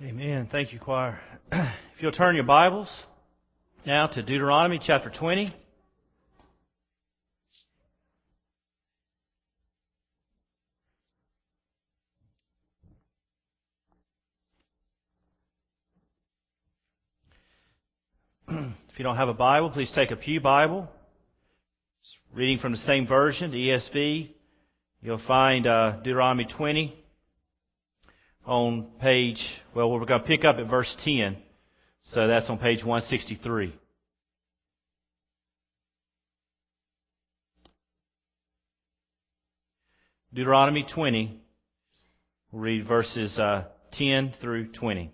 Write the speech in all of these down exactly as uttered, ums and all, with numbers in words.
Amen. Thank you, choir. If you'll turn your Bibles now to Deuteronomy chapter twenty. If you don't have a Bible, please take a pew Bible. It's reading from the same version, the E S V. You'll find uh, Deuteronomy twenty on page, well, we're going to pick up at verse ten. So that's on page one sixty-three. Deuteronomy twenty, we'll read verses uh, ten through twenty.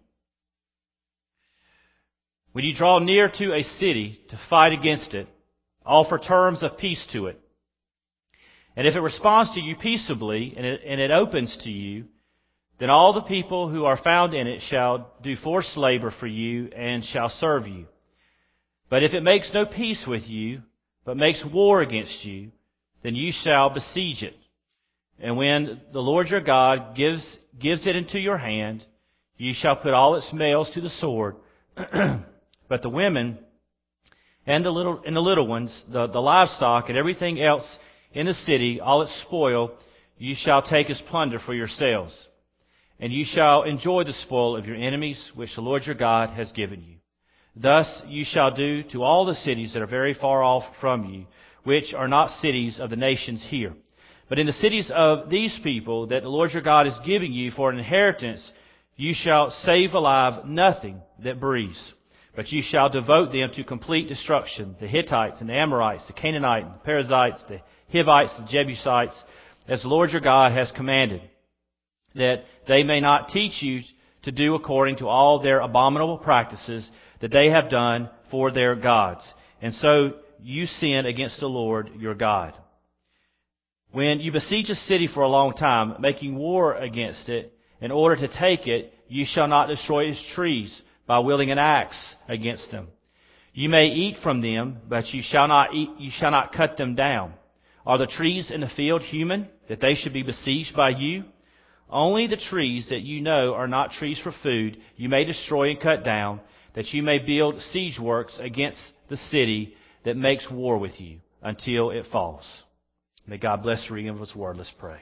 When you draw near to a city to fight against it, offer terms of peace to it. And if it responds to you peaceably and it, and it opens to you, then all the people who are found in it shall do forced labor for you and shall serve you. But if it makes no peace with you, but makes war against you, then you shall besiege it. And when the Lord your God gives gives it into your hand, you shall put all its males to the sword, but the women and the little and the little ones, the, the livestock and everything else in the city, all its spoil, you shall take as plunder for yourselves. And you shall enjoy the spoil of your enemies, which the Lord your God has given you. Thus you shall do to all the cities that are very far off from you, which are not cities of the nations here. But in the cities of these people that the Lord your God is giving you for an inheritance, you shall save alive nothing that breathes. But you shall devote them to complete destruction, the Hittites and the Amorites, the Canaanites, the Perizzites, the Hivites, the Jebusites, as the Lord your God has commanded, that they may not teach you to do according to all their abominable practices that they have done for their gods. And so you sin against the Lord your God. When you besiege a city for a long time, making war against it, in order to take it, you shall not destroy its trees by wielding an axe against them. You may eat from them, but you shall not eat, you shall not cut them down. Are the trees in the field human, that they should be besieged by you? Only the trees that you know are not trees for food, you may destroy and cut down, that you may build siege works against the city that makes war with you, until it falls. May God bless the reading of His Word. Let's pray.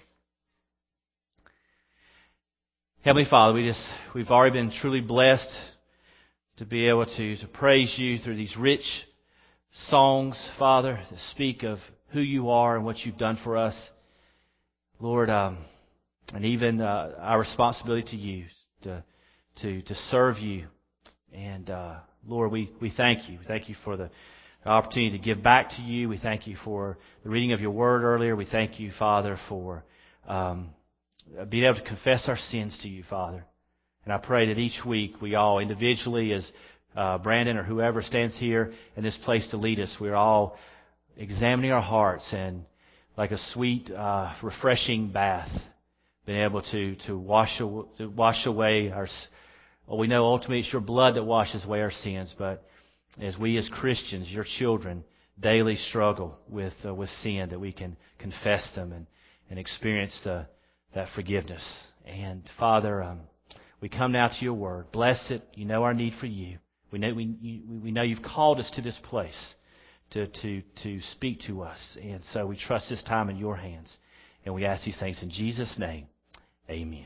Heavenly Father, we just, we've already been truly blessed to be able to, to praise You through these rich songs, Father, that speak of who You are and what You've done for us. Lord, um, and even uh, our responsibility to You, to to to serve You. And uh, Lord, we, we thank You. We thank You for the opportunity to give back to You. We thank You for the reading of Your Word earlier. We thank You, Father, for um, being able to confess our sins to You, Father. And I pray that each week we all individually, as uh, Brandon or whoever stands here in this place to lead us, we're all examining our hearts and like a sweet, uh, refreshing bath, being able to to wash away, to wash away our. Well, we know ultimately it's Your blood that washes away our sins, but as we as Christians, Your children, daily struggle with uh, with sin, that we can confess them and and experience the that forgiveness. And Father, um, we come now to Your Word. Bless it. You know our need for You. We know we you, we know You've called us to this place to to to speak to us, and so we trust this time in Your hands, and we ask these things in Jesus' name. Amen.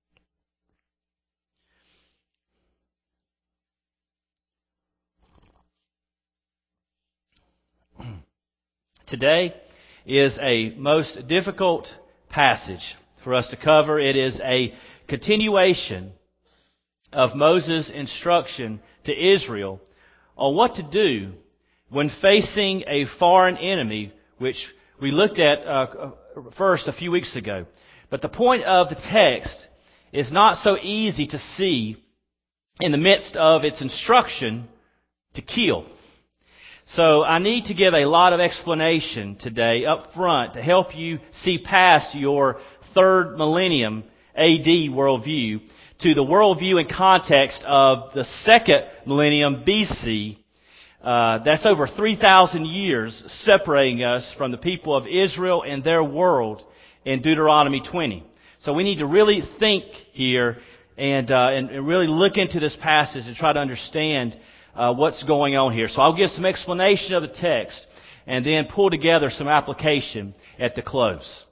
Today is a most difficult passage for us to cover. It is a continuation of Moses' instruction to Israel on what to do when facing a foreign enemy, which we looked at uh, first a few weeks ago. But the point of the text is not so easy to see in the midst of its instruction to kill. So I need to give a lot of explanation today up front to help you see past your third millennium A D worldview to the worldview and context of the second millennium B C. Uh, that's over three thousand years separating us from the people of Israel and their world in Deuteronomy twenty. So we need to really think here and, uh, and, and really look into this passage and try to understand uh, what's going on here. So I'll give some explanation of the text and then pull together some application at the close.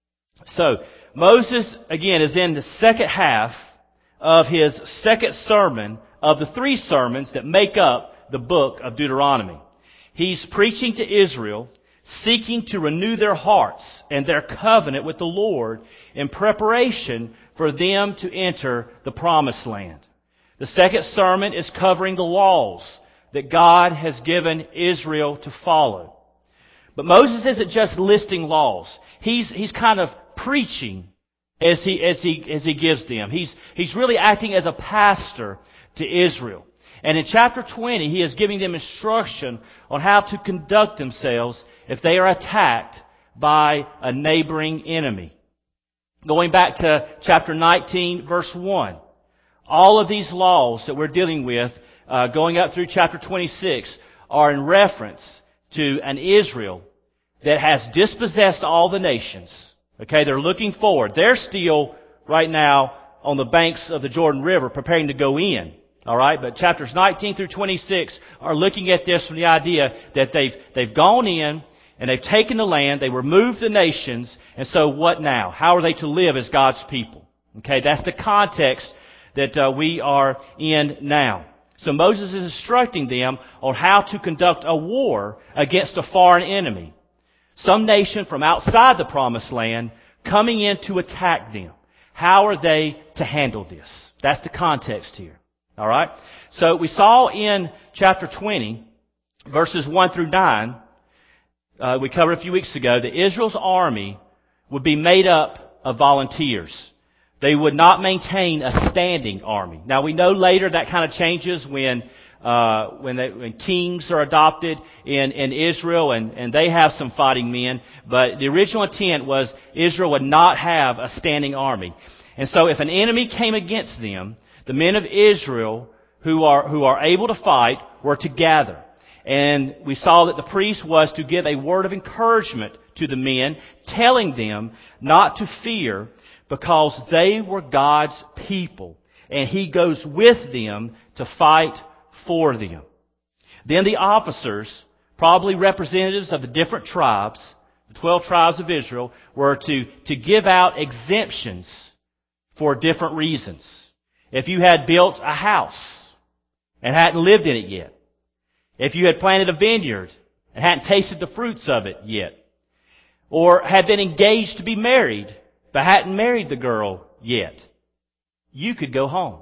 So Moses, again, is in the second half of his second sermon of the three sermons that make up the book of Deuteronomy. He's preaching to Israel, seeking to renew their hearts and their covenant with the Lord in preparation for them to enter the promised land. The second sermon is covering the laws that God has given Israel to follow. But Moses isn't just listing laws. He's, he's kind of preaching as he, as he, as he gives them. He's, he's really acting as a pastor to Israel. And in chapter twenty, he is giving them instruction on how to conduct themselves if they are attacked by a neighboring enemy. Going back to chapter nineteen, verse one, all of these laws that we're dealing with, uh, going up through chapter twenty-six, are in reference to an Israel that has dispossessed all the nations. Okay, they're looking forward. They're still right now on the banks of the Jordan River preparing to go in. All right, but chapters nineteen through twenty-six are looking at this from the idea that they've they've gone in and they've taken the land, they removed the nations, and so what now? How are they to live as God's people? Okay, that's the context that uh, we are in now. So Moses is instructing them on how to conduct a war against a foreign enemy, some nation from outside the promised land coming in to attack them. How are they to handle this? That's the context here. All right. So we saw in chapter twenty, verses one through nine, uh, we covered a few weeks ago, that Israel's army would be made up of volunteers. They would not maintain a standing army. Now we know later that kind of changes when uh, when, they, when kings are adopted in, in Israel, and, and they have some fighting men. But the original intent was Israel would not have a standing army. And so if an enemy came against them, the men of Israel who are who are able to fight were to gather. And we saw that the priest was to give a word of encouragement to the men, telling them not to fear because they were God's people. And He goes with them to fight for them. Then the officers, probably representatives of the different tribes, the twelve tribes of Israel, were to, to give out exemptions for different reasons. If you had built a house and hadn't lived in it yet. If you had planted a vineyard and hadn't tasted the fruits of it yet. Or had been engaged to be married but hadn't married the girl yet. You could go home.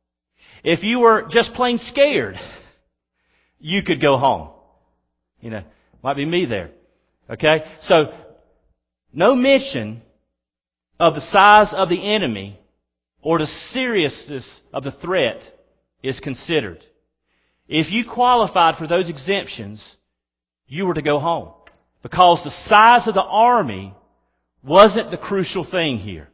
If you were just plain scared, you could go home. You know, might be me there. Okay? So, no mention of the size of the enemy or the seriousness of the threat is considered. If you qualified for those exemptions, you were to go home. Because the size of the army wasn't the crucial thing here.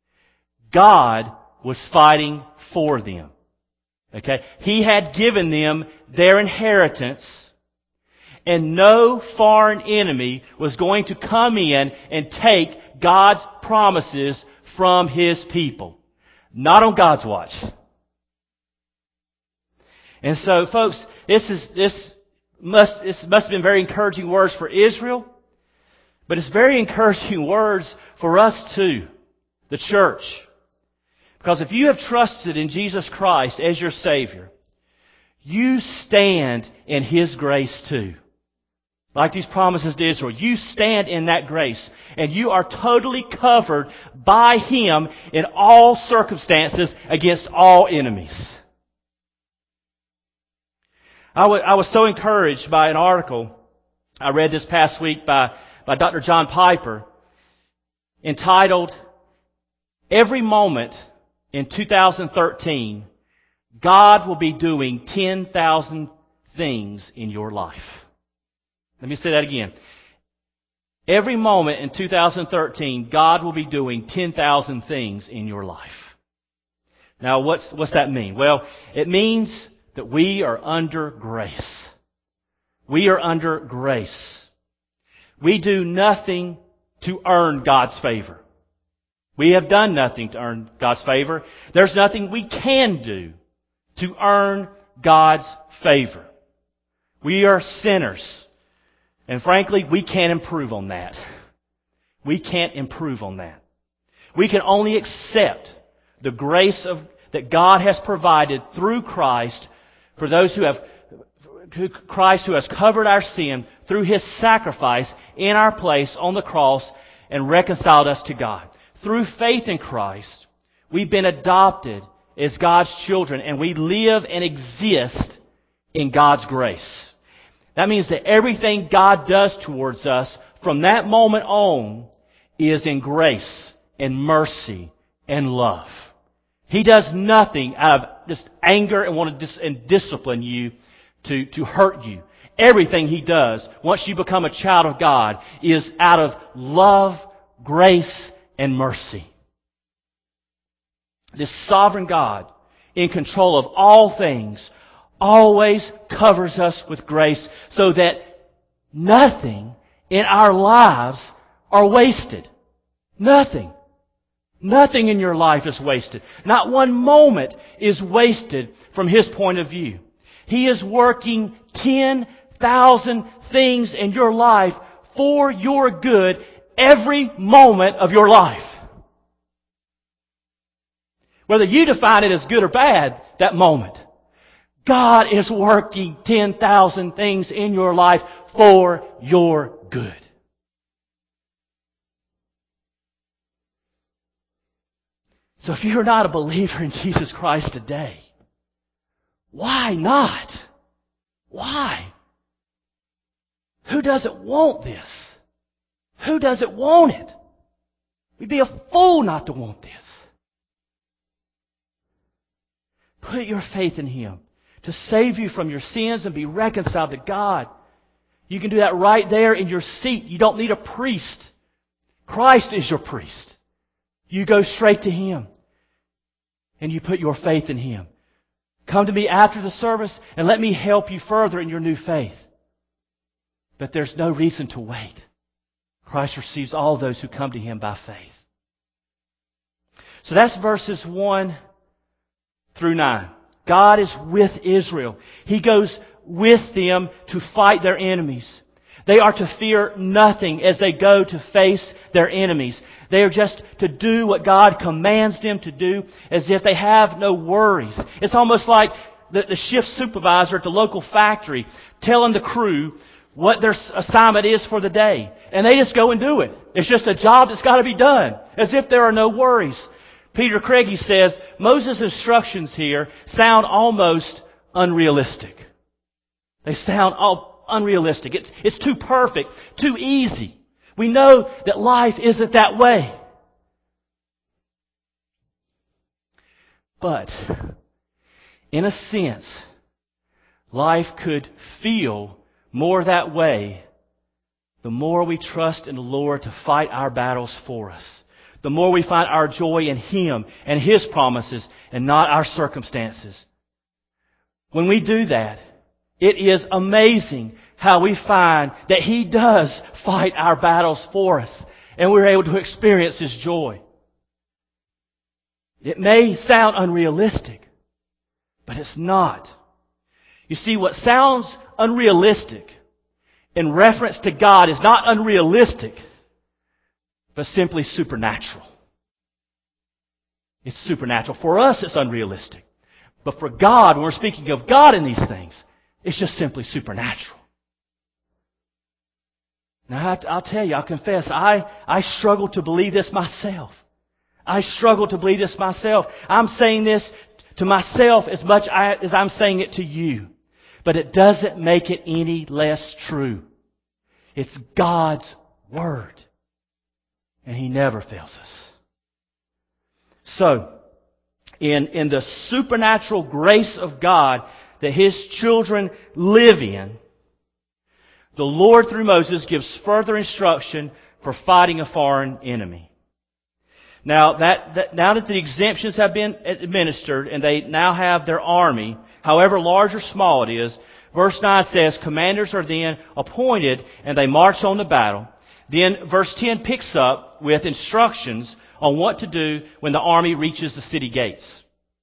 God was fighting for them. Okay? He had given them their inheritance, and no foreign enemy was going to come in and take God's promises from His people. Not on God's watch. And so, folks, this is this must this must have been very encouraging words for Israel, but it's very encouraging words for us too, the church. Because if you have trusted in Jesus Christ as your Savior, you stand in His grace too. Like these promises to Israel, you stand in that grace, and you are totally covered by Him in all circumstances against all enemies. I, w- I was so encouraged by an article I read this past week by, by Doctor John Piper, entitled, "Every Moment in two thousand thirteen, God will be doing ten thousand things in your life." Let me say that again. Every moment in two thousand thirteen, God will be doing ten thousand things in your life. Now, what's, what's that mean? Well, it means that we are under grace. We are under grace. We do nothing to earn God's favor. We have done nothing to earn God's favor. There's nothing we can do to earn God's favor. We are sinners. And frankly, we can't improve on that. We can't improve on that. We can only accept the grace of that God has provided through Christ for those who have who, Christ who has covered our sin through His sacrifice in our place on the cross and reconciled us to God. Through faith in Christ, we've been adopted as God's children, and we live and exist in God's grace. That means that everything God does towards us from that moment on is in grace and mercy and love. He does nothing out of just anger and want to dis- and discipline you to, to hurt you. Everything He does, once you become a child of God, is out of love, grace, and mercy. This sovereign God, in control of all things, always covers us with grace so that nothing in our lives are wasted. Nothing. Nothing in your life is wasted. Not one moment is wasted from His point of view. He is working ten thousand things in your life for your good every moment of your life. Whether you define it as good or bad, that moment. God is working ten thousand things in your life for your good. So if you're not a believer in Jesus Christ today, why not? Why? Who doesn't want this? Who doesn't want it? We'd be a fool not to want this. Put your faith in Him to save you from your sins and be reconciled to God. You can do that right there in your seat. You don't need a priest. Christ is your priest. You go straight to Him and you put your faith in Him. Come to me after the service and let me help you further in your new faith. But there's no reason to wait. Christ receives all those who come to Him by faith. So that's verses one through nine. God is with Israel. He goes with them to fight their enemies. They are to fear nothing as they go to face their enemies. They are just to do what God commands them to do as if they have no worries. It's almost like the, the shift supervisor at the local factory telling the crew what their assignment is for the day. And they just go and do it. It's just a job that's got to be done, as if there are no worries. Peter Craigie says, Moses' instructions here sound almost unrealistic. They sound all unrealistic. It's, it's too perfect, too easy. We know that life isn't that way. But, in a sense, life could feel more that way the more we trust in the Lord to fight our battles for us. The more we find our joy in Him and His promises and not our circumstances. When we do that, it is amazing how we find that He does fight our battles for us and we're able to experience His joy. It may sound unrealistic, but it's not. You see, what sounds unrealistic in reference to God is not unrealistic, but simply supernatural. It's supernatural. For us, it's unrealistic. But for God, when we're speaking of God in these things, it's just simply supernatural. Now, I'll tell you, I'll confess, I, I struggle to believe this myself. I struggle to believe this myself. I'm saying this to myself as much as I'm saying it to you. But it doesn't make it any less true. It's God's Word. And He never fails us. So, in, in the supernatural grace of God that His children live in, the Lord through Moses gives further instruction for fighting a foreign enemy. Now that, that now that the exemptions have been administered and they now have their army, however large or small it is, verse nine says, commanders are then appointed and they march on the battle. Then verse ten picks up with instructions on what to do when the army reaches the city gates.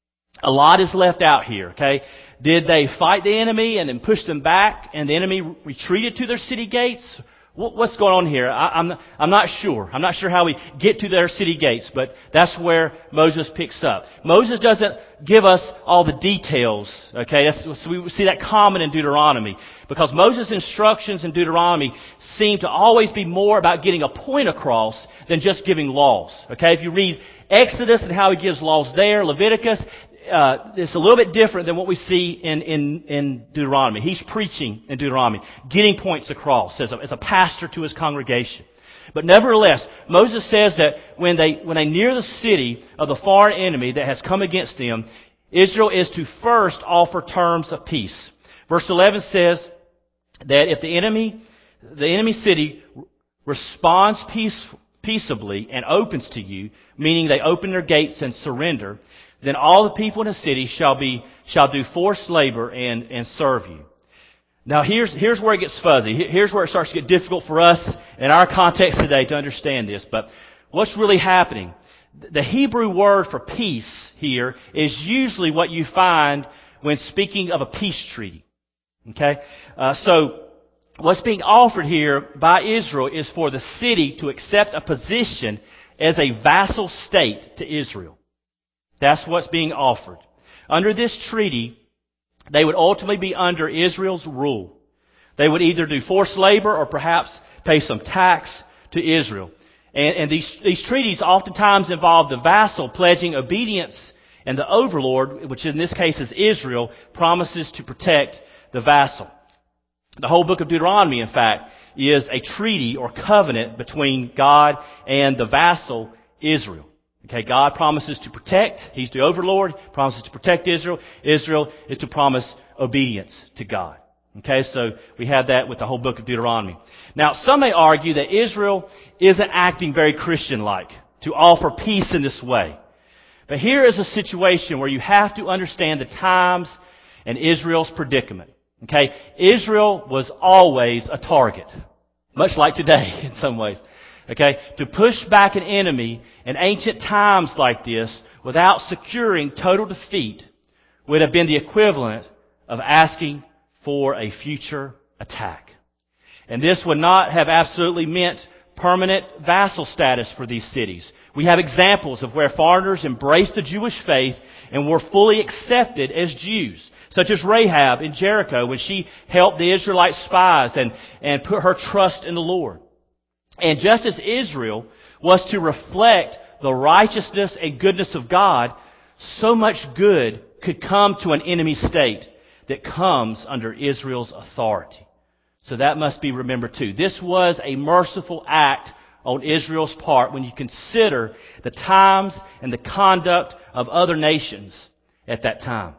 A lot is left out here, okay? Did they fight the enemy and then push them back and the enemy retreated to their city gates? What's going on here? I, I'm, I'm not sure. I'm not sure how we get to their city gates, but that's where Moses picks up. Moses doesn't give us all the details, okay? That's, so we see that common in Deuteronomy, because Moses' instructions in Deuteronomy seem to always be more about getting a point across than just giving laws, okay? If you read Exodus and how he gives laws there, Leviticus, Uh, it's a little bit different than what we see in, in, in Deuteronomy. He's preaching in Deuteronomy, getting points across as a, as a pastor to his congregation. But nevertheless, Moses says that when they, when they near the city of the foreign enemy that has come against them, Israel is to first offer terms of peace. Verse eleven says that if the enemy, the enemy city responds peace, peaceably and opens to you, meaning they open their gates and surrender, then all the people in the city shall be, shall do forced labor and, and serve you. Now here's, here's where it gets fuzzy. Here's where it starts to get difficult for us in our context today to understand this. But what's really happening? The Hebrew word for peace here is usually what you find when speaking of a peace treaty. Okay? Uh, so, what's being offered here by Israel is for the city to accept a position as a vassal state to Israel. That's what's being offered. Under this treaty, they would ultimately be under Israel's rule. They would either do forced labor or perhaps pay some tax to Israel. And, and these, these treaties oftentimes involve the vassal pledging obedience, and the overlord, which in this case is Israel, promises to protect the vassal. The whole book of Deuteronomy, in fact, is a treaty or covenant between God and the vassal Israel. Okay, God promises to protect. He's the overlord, promises to protect Israel. Israel is to promise obedience to God. Okay, so we have that with the whole book of Deuteronomy. Now, some may argue that Israel isn't acting very Christian-like to offer peace in this way. But here is a situation where you have to understand the times and Israel's predicament. Okay, Israel was always a target, much like today in some ways. Okay, to push back an enemy in ancient times like this without securing total defeat would have been the equivalent of asking for a future attack. And this would not have absolutely meant permanent vassal status for these cities. We have examples of where foreigners embraced the Jewish faith and were fully accepted as Jews, such as Rahab in Jericho when she helped the Israelite spies and, and put her trust in the Lord. And just as Israel was to reflect the righteousness and goodness of God, so much good could come to an enemy state that comes under Israel's authority. So that must be remembered too. This was a merciful act on Israel's part when you consider the times and the conduct of other nations at that time.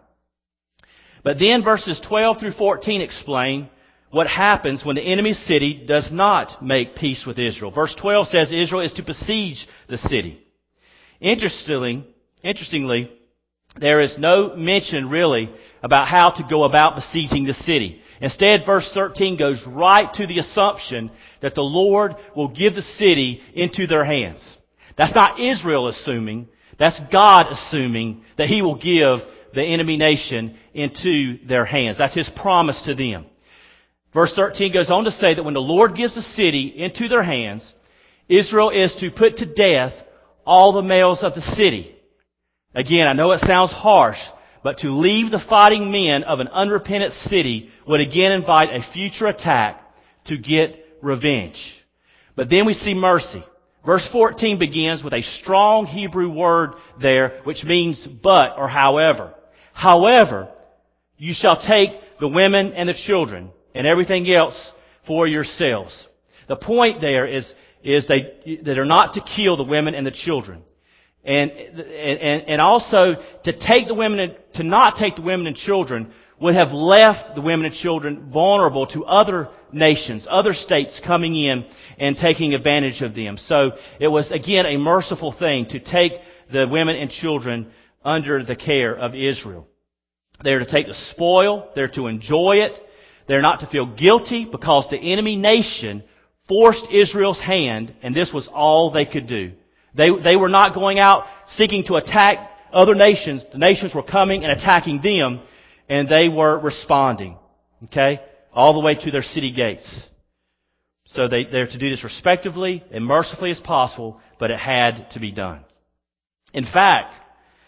But then verses twelve through fourteen explain what happens when the enemy city does not make peace with Israel. Verse twelve says Israel is to besiege the city. Interestingly, interestingly, there is no mention really about how to go about besieging the city. Instead, verse thirteen goes right to the assumption that the Lord will give the city into their hands. That's not Israel assuming. That's God assuming that He will give the enemy nation into their hands. That's His promise to them. Verse thirteen goes on to say that when the Lord gives the city into their hands, Israel is to put to death all the males of the city. Again, I know it sounds harsh, but to leave the fighting men of an unrepentant city would again invite a future attack to get revenge. But then we see mercy. Verse fourteen begins with a strong Hebrew word there, which means but or however. However, you shall take the women and the children and everything else for yourselves. The point there is, is they, that are not to kill the women and the children. And, and, and also to take the women and, to not take the women and children would have left the women and children vulnerable to other nations, other states coming in and taking advantage of them. So it was again a merciful thing to take the women and children under the care of Israel. They're to take the spoil, they're to enjoy it, they're not to feel guilty because the enemy nation forced Israel's hand and this was all they could do. They, they were not going out seeking to attack other nations. The nations were coming and attacking them, and they were responding. Okay? All the way to their city gates. So they, they're to do this respectively and mercifully as possible, but it had to be done. In fact,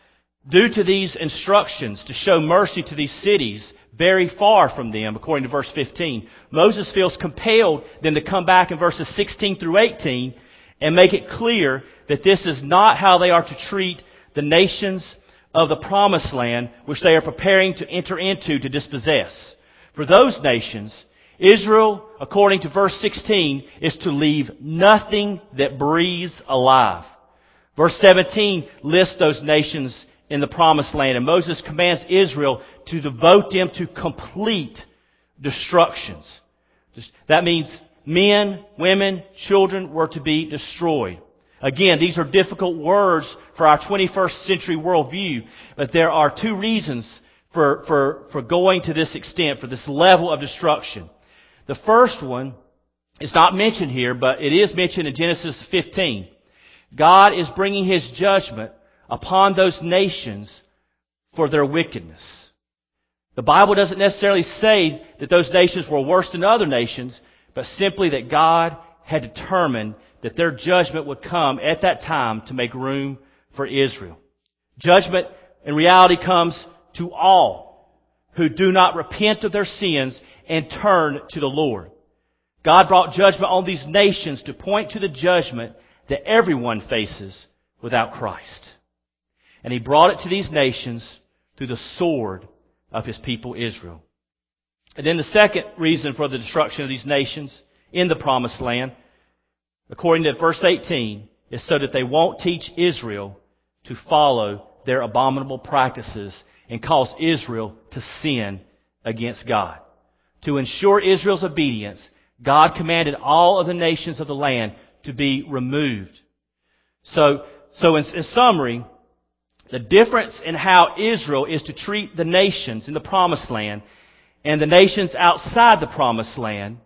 due to these instructions to show mercy to these cities, very far from them, according to verse fifteen, Moses feels compelled then to come back in verses sixteen through eighteen and make it clear that this is not how they are to treat the nations of the promised land, which they are preparing to enter into to dispossess. For those nations, Israel, according to verse sixteen, is to leave nothing that breathes alive. Verse seventeen lists those nations in the promised land, and Moses commands Israel to devote them to complete destructions. That means men, women, children were to be destroyed. Again, these are difficult words for our twenty-first century worldview, but there are two reasons for, for, for going to this extent, for this level of destruction. The first one is not mentioned here, but it is mentioned in Genesis fifteen. God is bringing His judgment upon those nations for their wickedness. The Bible doesn't necessarily say that those nations were worse than other nations, but simply that God had determined that their judgment would come at that time to make room for Israel. Judgment in reality comes to all who do not repent of their sins and turn to the Lord. God brought judgment on these nations to point to the judgment that everyone faces without Christ. And He brought it to these nations through the sword of His people Israel. And then the second reason for the destruction of these nations in the promised land, according to verse eighteen, is so that they won't teach Israel to follow their abominable practices and cause Israel to sin against God. To ensure Israel's obedience, God commanded all of the nations of the land to be removed. So, so in, in summary, the difference in how Israel is to treat the nations in the promised land and the nations outside the promised land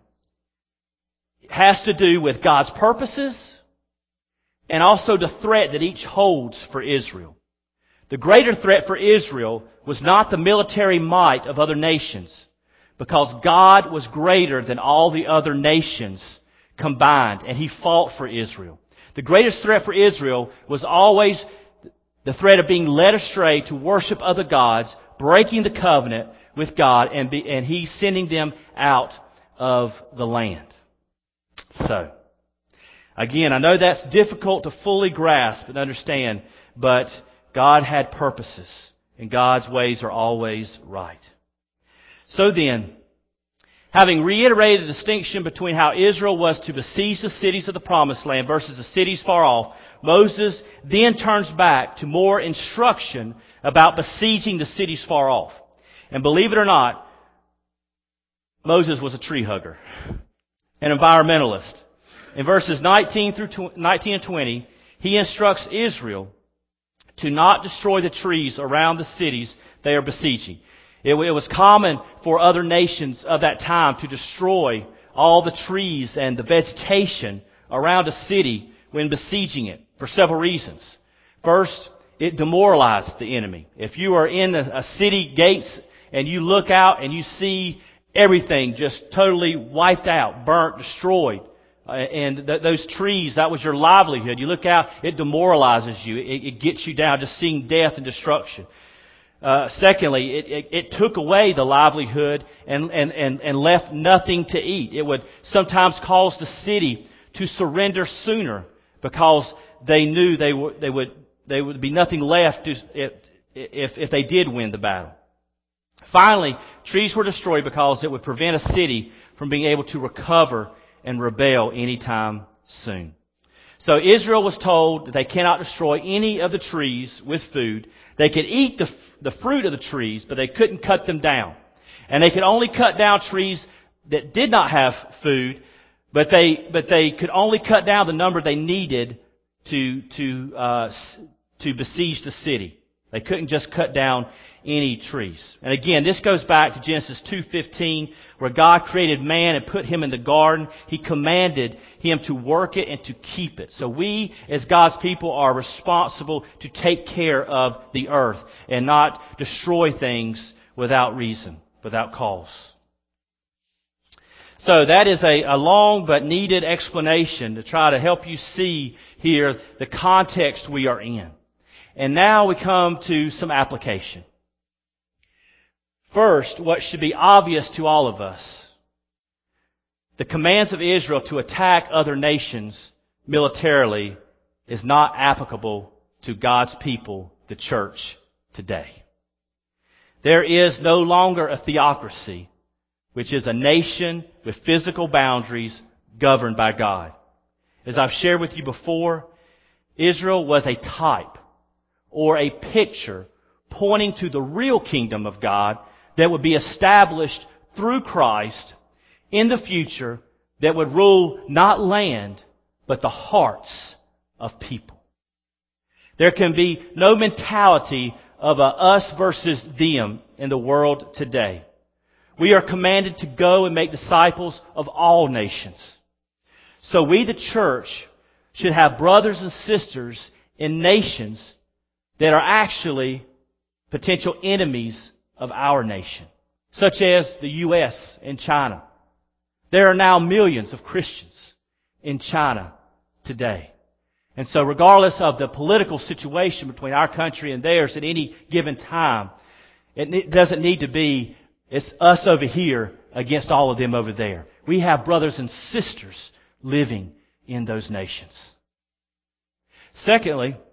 has to do with God's purposes and also the threat that each holds for Israel. The greater threat for Israel was not the military might of other nations, because God was greater than all the other nations combined, and He fought for Israel. The greatest threat for Israel was always the threat of being led astray to worship other gods, breaking the covenant with God, and, be, and He sending them out of the land. So, again, I know that's difficult to fully grasp and understand, but God had purposes, and God's ways are always right. So then, having reiterated the distinction between how Israel was to besiege the cities of the promised land versus the cities far off, Moses then turns back to more instruction about besieging the cities far off. And believe it or not, Moses was a tree hugger, an environmentalist. In verses nineteen through nineteen and twenty, he instructs Israel to not destroy the trees around the cities they are besieging. It, it was common for other nations of that time to destroy all the trees and the vegetation around a city when besieging it for several reasons. First, it demoralized the enemy. If you are in a, a city gates and you look out and you see everything just totally wiped out, burnt, destroyed, uh, and th- those trees, that was your livelihood. You look out, it demoralizes you. It, it gets you down just seeing death and destruction. Uh, secondly, it, it, it took away the livelihood and, and, and, and left nothing to eat. It would sometimes cause the city to surrender sooner because they knew they would, they would, they would be nothing left to, if, if, if they did win the battle. Finally, trees were destroyed because it would prevent a city from being able to recover and rebel anytime soon. So Israel was told that they cannot destroy any of the trees with food. They could eat the, the fruit of the trees, but they couldn't cut them down. And they could only cut down trees that did not have food, but they, but they could only cut down the number they needed to, to, uh, to besiege the city. They couldn't just cut down any trees. And again, this goes back to Genesis two fifteen, where God created man and put him in the garden. He commanded him to work it and to keep it. So we, as God's people, are responsible to take care of the earth and not destroy things without reason, without cause. So that is a, a long but needed explanation to try to help you see here the context we are in. And now we come to some application. First, what should be obvious to all of us: the commands of Israel to attack other nations militarily is not applicable to God's people, the church, today. There is no longer a theocracy, which is a nation with physical boundaries governed by God. As I've shared with you before, Israel was a type or a picture pointing to the real kingdom of God that would be established through Christ in the future, that would rule not land, but the hearts of people. There can be no mentality of a us versus them in the world today. We are commanded to go and make disciples of all nations. So we, the church, should have brothers and sisters in nations that are actually potential enemies of our nation, such as the U S and China. There are now millions of Christians in China today. And so regardless of the political situation between our country and theirs at any given time, it doesn't need to be, it's us over here against all of them over there. We have brothers and sisters living in those nations. Secondly,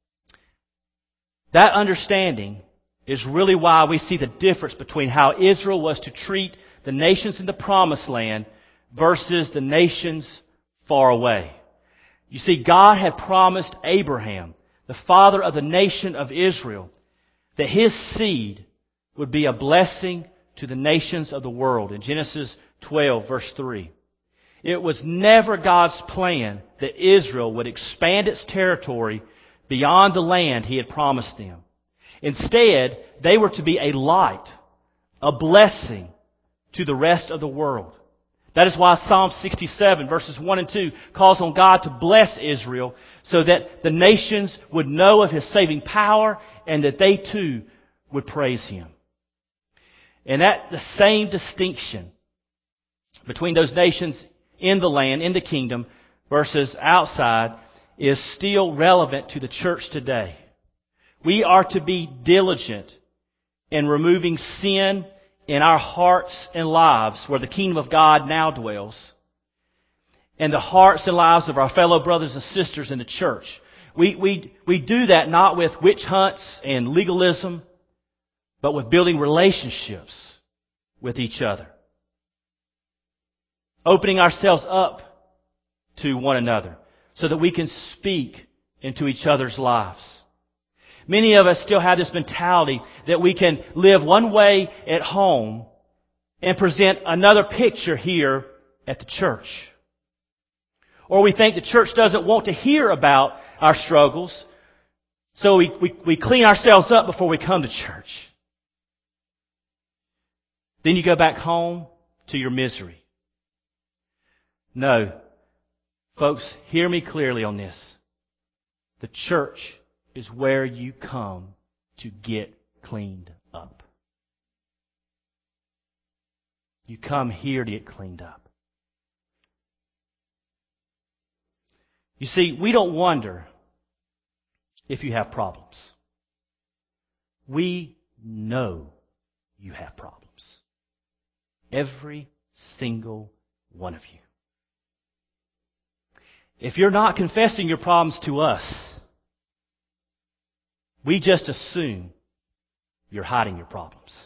that understanding is really why we see the difference between how Israel was to treat the nations in the Promised Land versus the nations far away. You see, God had promised Abraham, the father of the nation of Israel, that his seed would be a blessing to the nations of the world. In Genesis twelve, verse three. It was never God's plan that Israel would expand its territory beyond the land He had promised them. Instead, they were to be a light, a blessing to the rest of the world. That is why Psalm sixty-seven, verses one and two, calls on God to bless Israel so that the nations would know of His saving power and that they too would praise Him. And that the same distinction between those nations in the land, in the kingdom, versus outside, is still relevant to the church today. We are to be diligent in removing sin in our hearts and lives where the kingdom of God now dwells, and the hearts and lives of our fellow brothers and sisters in the church. We, we, we do that not with witch hunts and legalism, but with building relationships with each other. Opening ourselves up to one another so that we can speak into each other's lives. Many of us still have this mentality that we can live one way at home and present another picture here at the church. Or we think the church doesn't want to hear about our struggles, so we, we, we clean ourselves up before we come to church. Then you go back home to your misery. No. Folks, hear me clearly on this. The church is where you come to get cleaned up. You come here to get cleaned up. You see, we don't wonder if you have problems. We know you have problems. Every single one of you. If you're not confessing your problems to us, we just assume you're hiding your problems.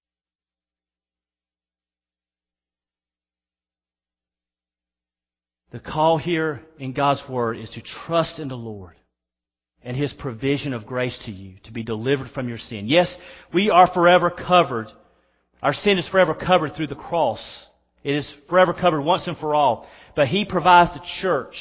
The call here in God's Word is to trust in the Lord and His provision of grace to you to be delivered from your sin. Yes, we are forever covered. Our sin is forever covered through the cross. It is forever covered once and for all. But He provides the church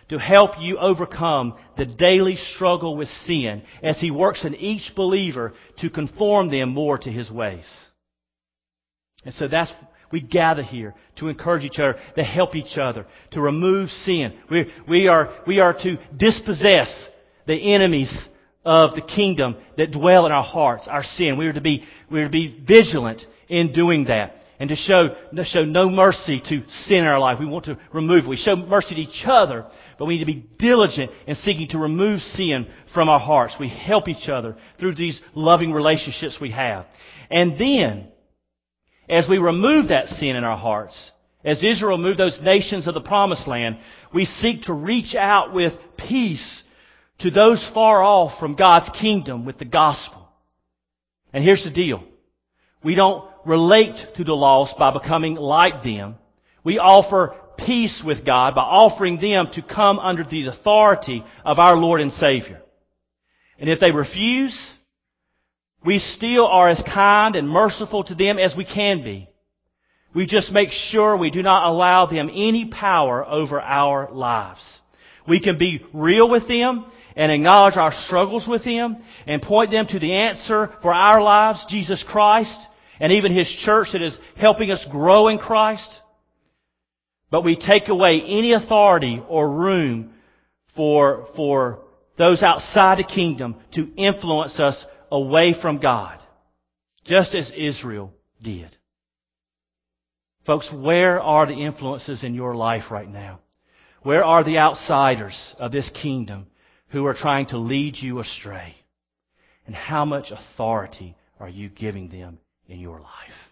to help you overcome the daily struggle with sin as He works in each believer to conform them more to His ways. And so that's, we gather here to encourage each other, to help each other, to remove sin. We, we are, we are to dispossess the enemies of the kingdom that dwell in our hearts, our sin. We are to be, we are to be vigilant in doing that. And to show, to show no mercy to sin in our life. We want to remove it. We show mercy to each other, but we need to be diligent in seeking to remove sin from our hearts. We help each other through these loving relationships we have. And then, as we remove that sin in our hearts, as Israel moved those nations of the Promised Land, we seek to reach out with peace to those far off from God's kingdom with the gospel. And here's the deal. We don't relate to the lost by becoming like them. We offer peace with God by offering them to come under the authority of our Lord and Savior. And if they refuse, we still are as kind and merciful to them as we can be. We just make sure we do not allow them any power over our lives. We can be real with them and acknowledge our struggles with them and point them to the answer for our lives, Jesus Christ, and even His church that is helping us grow in Christ. But we take away any authority or room for, for those outside the kingdom to influence us away from God, just as Israel did. Folks, where are the influences in your life right now? Where are the outsiders of this kingdom who are trying to lead you astray? And how much authority are you giving them in your life?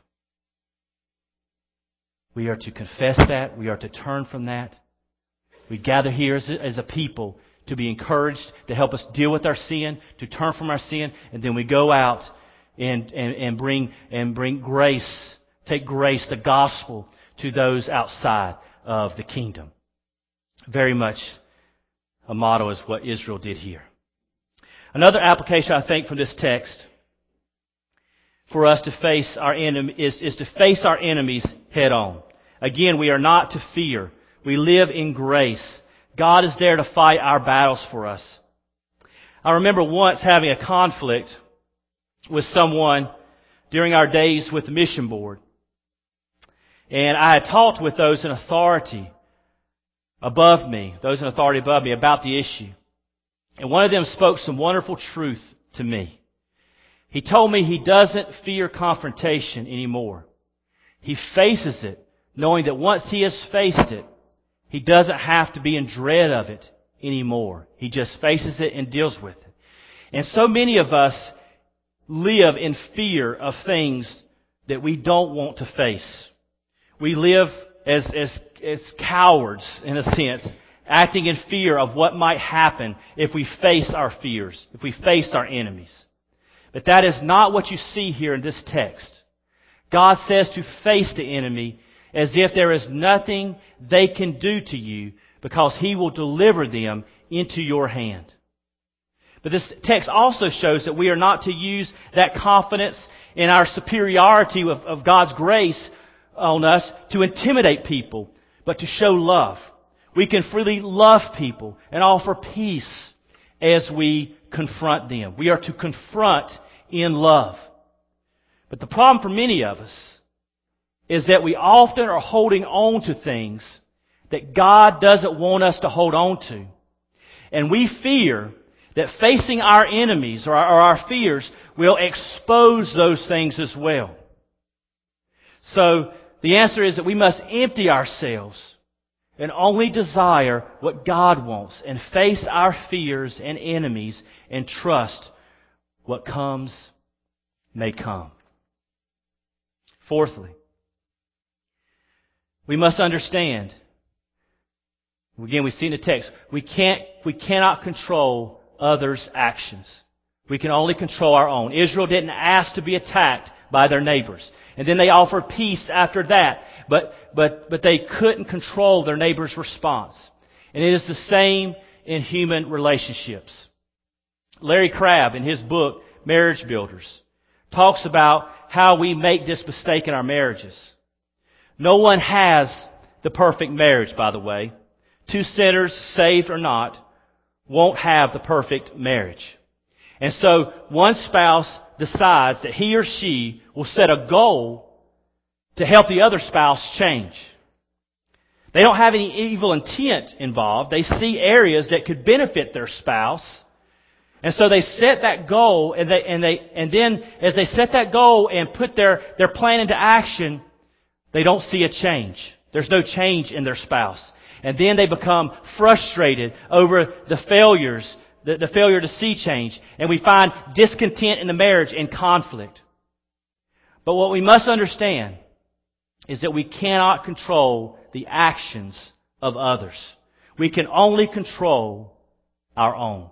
We are to confess that. We are to turn from that. We gather here as a, as a people to be encouraged, to help us deal with our sin, to turn from our sin, and then we go out and, and, and bring and bring grace, take grace, the gospel, to those outside of the kingdom. Very much a motto is what Israel did here. Another application, I think, from this text for us to face our enemy is, is to face our enemies head on. Again, we are not to fear. We live in grace. God is there to fight our battles for us. I remember once having a conflict with someone during our days with the mission board. And I had talked with those in authority above me, those in authority above me, about the issue. And one of them spoke some wonderful truth to me. He told me he doesn't fear confrontation anymore. He faces it, knowing that once he has faced it, he doesn't have to be in dread of it anymore. He just faces it and deals with it. And so many of us live in fear of things that we don't want to face. We live as, as, as cowards, in a sense, acting in fear of what might happen if we face our fears, if we face our enemies. But that is not what you see here in this text. God says to face the enemy as if there is nothing they can do to you, because He will deliver them into your hand. But this text also shows that we are not to use that confidence in our superiority of, of God's grace on us to intimidate people, but to show love. We can freely love people and offer peace as we confront them. We are to confront in love. But the problem for many of us is that we often are holding on to things that God doesn't want us to hold on to. And we fear that facing our enemies or our, or our fears will expose those things as well. So the answer is that we must empty ourselves and only desire what God wants and face our fears and enemies and trust what comes may come. Fourthly, we must understand, again we see in the text, we can't, we cannot control others' actions. We can only control our own. Israel didn't ask to be attacked by their neighbors. And then they offered peace after that. But, but, but they couldn't control their neighbor's response. And it is the same in human relationships. Larry Crabb, in his book, Marriage Builders, talks about how we make this mistake in our marriages. No one has the perfect marriage, by the way. two sinners, saved or not, won't have the perfect marriage. And so one spouse decides that he or she will set a goal to help the other spouse change. They don't have any evil intent involved. They see areas that could benefit their spouse. And so they set that goal, and they, and they, and then as they set that goal and put their, their plan into action, they don't see a change. There's no change in their spouse. And then they become frustrated over the failures, the, the failure to see change. And we find discontent in the marriage and conflict. But what we must understand is that we cannot control the actions of others. We can only control our own.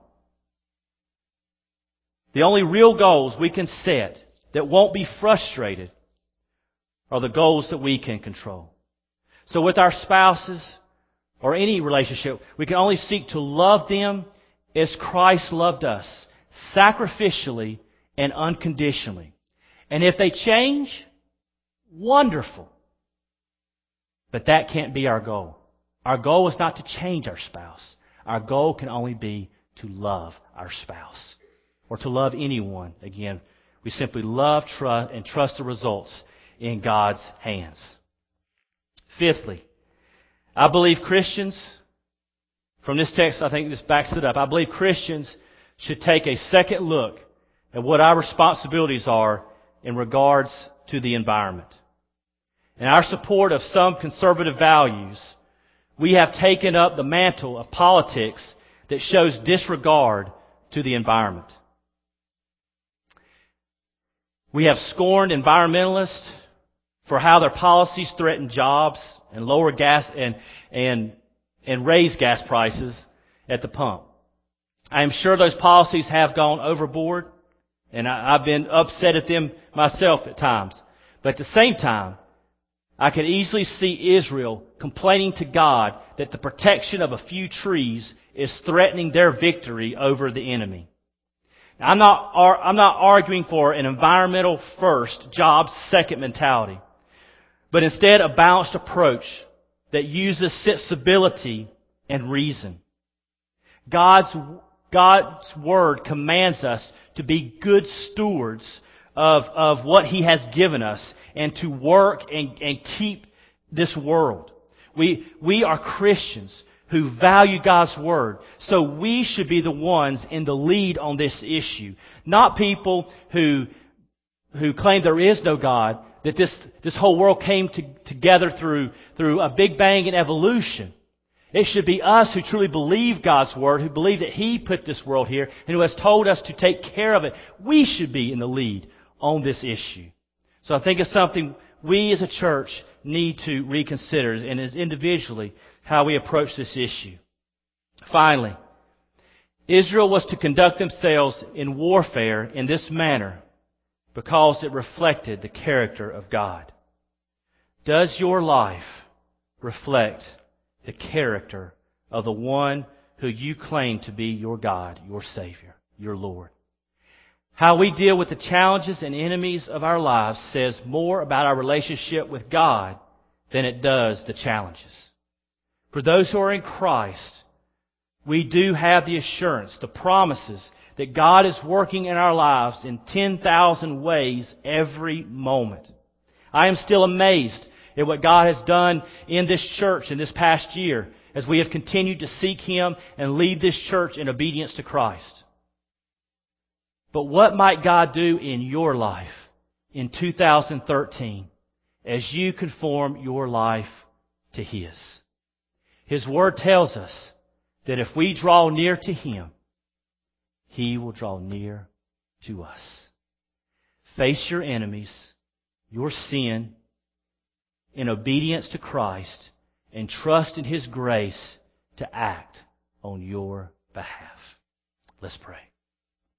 The only real goals we can set that won't be frustrated are the goals that we can control. So with our spouses or any relationship, we can only seek to love them as Christ loved us, sacrificially and unconditionally. And if they change, wonderful. But that can't be our goal. Our goal is not to change our spouse. Our goal can only be to love our spouse. Or to love anyone. Again, we simply love, trust, and trust the results in God's hands. Fifthly, I believe Christians, from this text I think this backs it up, I believe Christians should take a second look at what our responsibilities are in regards to the environment. In our support of some conservative values, we have taken up the mantle of politics that shows disregard to the environment. We have scorned environmentalists for how their policies threaten jobs and lower gas and, and, and raise gas prices at the pump. I am sure those policies have gone overboard, and I, I've been upset at them myself at times. But at the same time, I could easily see Israel complaining to God that the protection of a few trees is threatening their victory over the enemy. Now, I'm not, I'm not arguing for an environmental first, jobs second mentality, but instead a balanced approach that uses sensibility and reason. God's, God's Word commands us to be good stewards of, of what He has given us and to work and, and keep this world. We, we are Christians who value God's Word. So we should be the ones in the lead on this issue. Not people who, who claim there is no God, that this, this whole world came to, together through, through a big bang and evolution. It should be us who truly believe God's Word, who believe that He put this world here, and who has told us to take care of it. We should be in the lead on this issue. So I think it's something we as a church need to reconsider, and as individually, how we approach this issue. Finally, Israel was to conduct themselves in warfare in this manner because it reflected the character of God. Does your life reflect the character of the one who you claim to be your God, your Savior, your Lord? How we deal with the challenges and enemies of our lives says more about our relationship with God than it does the challenges. For those who are in Christ, we do have the assurance, the promises that God is working in our lives in ten thousand ways every moment. I am still amazed at what God has done in this church in this past year as we have continued to seek Him and lead this church in obedience to Christ. But what might God do in your life in two thousand thirteen as you conform your life to His? His Word tells us that if we draw near to Him, He will draw near to us. Face your enemies, your sin, in obedience to Christ, and trust in His grace to act on your behalf. Let's pray.